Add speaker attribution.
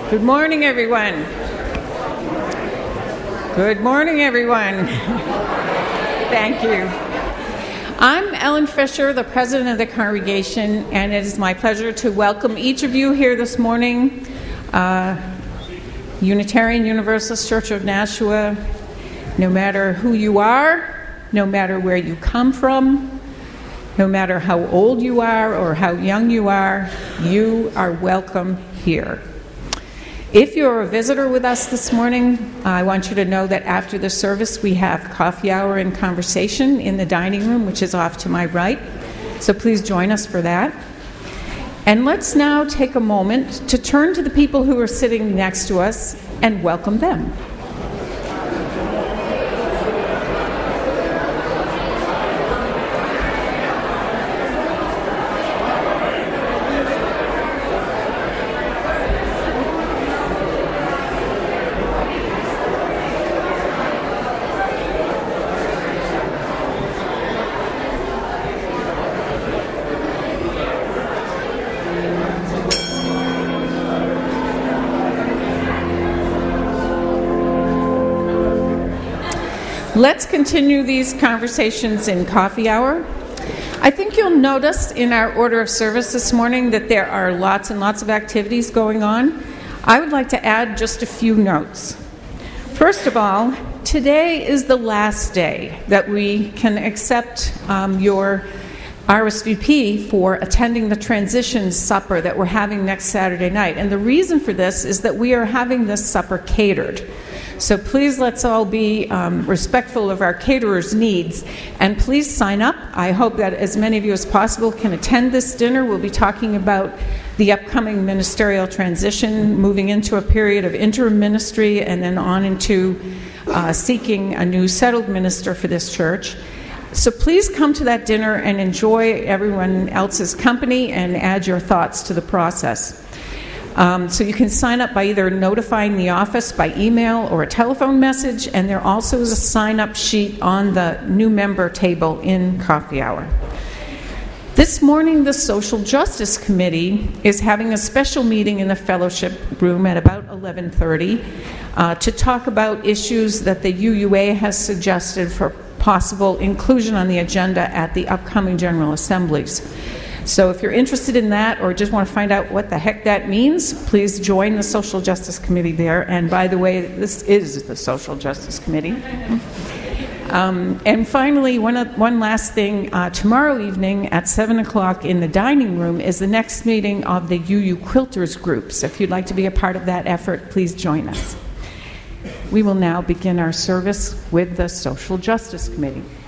Speaker 1: Good morning, everyone. Good morning, everyone. Thank you. I'm Ellen Fisher, the president of the congregation, and it is my pleasure to welcome each of you here this morning. Unitarian Universalist Church of Nashua, no matter who you are, no matter where you come from, no matter how old you are or how young you are welcome here. If you're a visitor with us this morning, I want you to know that after the service we have coffee hour and conversation in the dining room, which is off to my right. So please join us for that. And let's now take a moment to turn to the people who are sitting next to us and welcome them. Let's continue these conversations in coffee hour. I think you'll notice in our order of service this morning that there are lots and lots of activities going on. I would like to add just a few notes. First of all, today is the last day that we can accept your RSVP for attending the transition supper that we're having next Saturday night. And the reason for this is that we are having this supper catered. So please let's all be respectful of our caterers' needs, and please sign up. I hope that as many of you as possible can attend this dinner. We'll be talking about the upcoming ministerial transition, moving into a period of interim ministry and then on into seeking a new settled minister for this church. So please come to that dinner and enjoy everyone else's company and add your thoughts to the process. So you can sign up by either notifying the office by email or a telephone message, and there also is a sign-up sheet on the new member table in coffee hour. This morning, the Social Justice Committee is having a special meeting in the fellowship room at about 11:30 to talk about issues that the UUA has suggested for possible inclusion on the agenda at the upcoming General Assemblies. So if you're interested in that or just want to find out what the heck that means, please join the Social Justice Committee there. And by the way, this is the Social Justice Committee. And finally, one last thing. Tomorrow evening at 7 o'clock in the dining room is the next meeting of the UU Quilters Group. So if you'd like to be a part of that effort, please join us. We will now begin our service with the Social Justice Committee.